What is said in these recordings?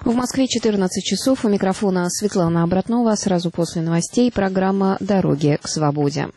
В Москве 14 часов. У микрофона Светлана Обратнова. Сразу после новостей программа «Дороги к свободе».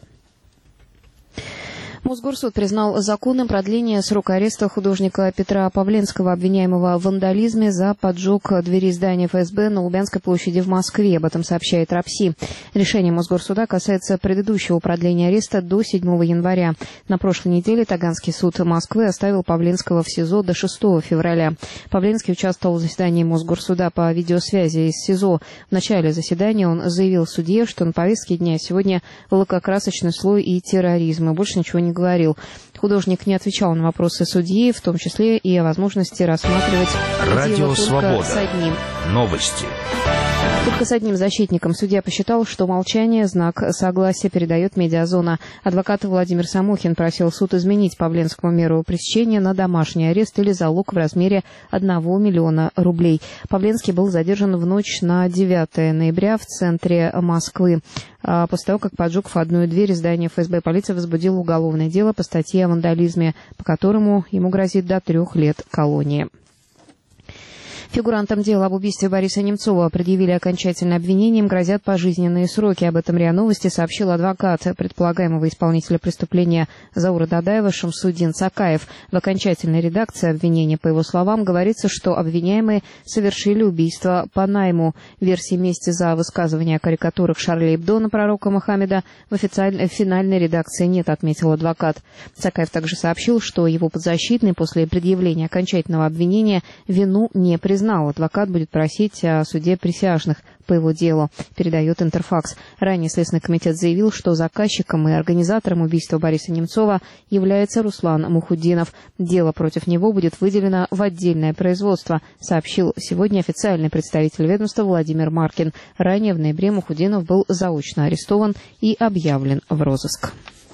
Мосгорсуд признал законным продление срока ареста художника Петра Павленского, обвиняемого в вандализме за поджог двери здания ФСБ на Лубянской площади в Москве. Об этом сообщает РАПСИ. Решение Мосгорсуда касается предыдущего продления ареста до 7 января. На прошлой неделе Таганский суд Москвы оставил Павленского в СИЗО до 6 февраля. Павленский участвовал в заседании Мосгорсуда по видеосвязи из СИЗО. В начале заседания он заявил судье, что на повестке дня сегодня лакокрасочный слой и терроризм, и больше ничего не говорил. Художник не отвечал на вопросы судьи, в том числе и о возможности рассматривать дело только с одним. Новости. Только с одним защитником. Судья посчитал, что молчание – знак согласия, передает «Медиазона». Адвокат Владимир Самохин просил суд изменить Павленскому меру пресечения на домашний арест или залог в размере 1 миллиона рублей. Павленский был задержан в ночь на 9 ноября в центре Москвы. После того, как поджег входную дверь здания ФСБ, полиция возбудила уголовное дело по статье о вандализме, по которому ему грозит до 3 лет колонии. Фигурантам дела об убийстве Бориса Немцова предъявили окончательное обвинение, им грозят пожизненные сроки. Об этом РИА Новости сообщил адвокат предполагаемого исполнителя преступления Заура Дадаева Шамсудин Цакаев. В окончательной редакции обвинения, по его словам, говорится, что обвиняемые совершили убийство по найму. Версии мести за высказывания о карикатурах Шарли Эбдо на пророка Мухаммеда в финальной редакции нет, отметил адвокат. Цакаев также сообщил, что его подзащитный после предъявления окончательного обвинения вину не признал. Адвокат будет просить о суде присяжных по его делу, передает Интерфакс. Ранее Следственный комитет заявил, что заказчиком и организатором убийства Бориса Немцова является Руслан Мухуддинов. Дело против него будет выделено в отдельное производство, сообщил сегодня официальный представитель ведомства Владимир Маркин. Ранее в ноябре Мухуддинов был заочно арестован и объявлен в розыск.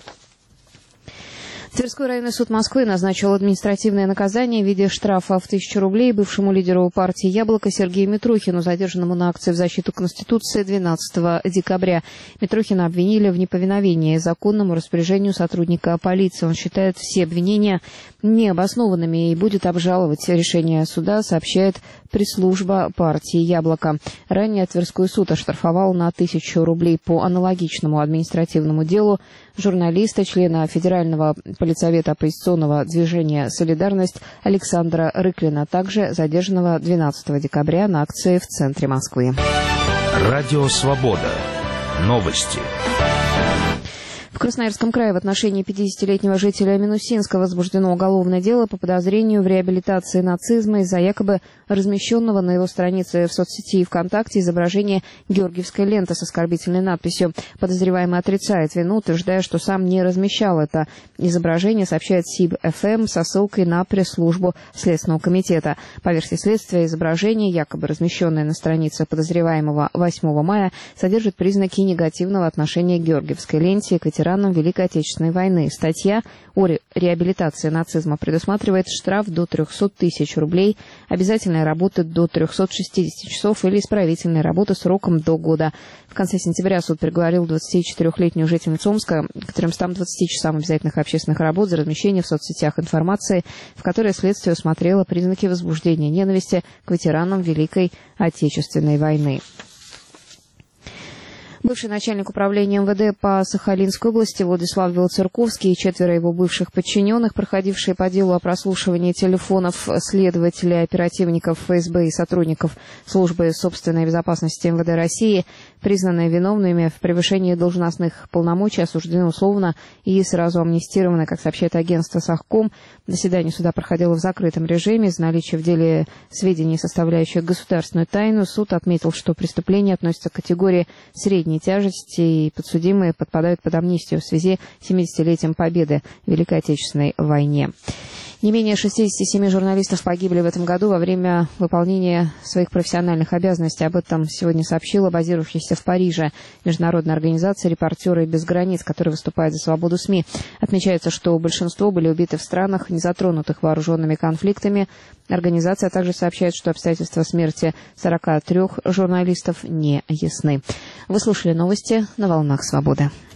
Тверской районный суд Москвы назначил административное наказание в виде штрафа в 1000 рублей бывшему лидеру партии «Яблоко» Сергею Митрухину, задержанному на акции в защиту Конституции 12 декабря. Митрухина обвинили в неповиновении законному распоряжению сотрудника полиции. Он считает все обвинения необоснованными и будет обжаловать решение суда, сообщает пресс-служба партии «Яблоко». Ранее Тверской суд оштрафовал на 1000 рублей по аналогичному административному делу журналиста, члена Федерального политсовета оппозиционного движения «Солидарность» Александра Рыклина, также задержанного 12 декабря на акции в центре Москвы. Радио «Свобода». Новости. В Красноярском крае в отношении 50-летнего жителя Минусинска возбуждено уголовное дело по подозрению в реабилитации нацизма из-за якобы размещенного на его странице в соцсети ВКонтакте изображения георгиевской ленты с оскорбительной надписью. Подозреваемый отрицает вину, утверждая, что сам не размещал это изображение, сообщает СИБ-ФМ со ссылкой на пресс-службу Следственного комитета. По версии следствия, изображение, якобы размещенное на странице подозреваемого 8 мая, содержит признаки негативного отношения к георгиевской ленте и к ветеранам Великой Отечественной войны. Статья о реабилитации нацизма предусматривает штраф до 300 тысяч рублей, обязательная работа до 360 часов или исправительная работа сроком до года. В конце сентября суд приговорил 24-летнюю жительницу Омска к 320 часам обязательных общественных работ за размещение в соцсетях информации, в которой следствие усмотрело признаки возбуждения ненависти к ветеранам Великой Отечественной войны. Бывший начальник управления МВД по Сахалинской области Владислав Белоцерковский и 4 его бывших подчиненных, проходившие по делу о прослушивании телефонов следователей, оперативников ФСБ и сотрудников Службы собственной безопасности МВД России, признанные виновными в превышении должностных полномочий, осуждены условно и сразу амнистированы, как сообщает агентство Сахком. Заседание суда проходило в закрытом режиме. Из наличия в деле сведений, составляющих государственную тайну, суд отметил, что преступление относится к категории средней тяжести, и подсудимые подпадают под амнистию в связи с 70-летием победы в Великой Отечественной войне. Не менее 67 журналистов погибли в этом году во время выполнения своих профессиональных обязанностей. Об этом сегодня сообщила базирующаяся в Париже международная организация «Репортеры без границ», которая выступает за свободу СМИ. Отмечается, что большинство были убиты в странах, не затронутых вооруженными конфликтами. Организация также сообщает, что обстоятельства смерти 43 журналистов не ясны. Вы слушали новости на волнах «Свободы».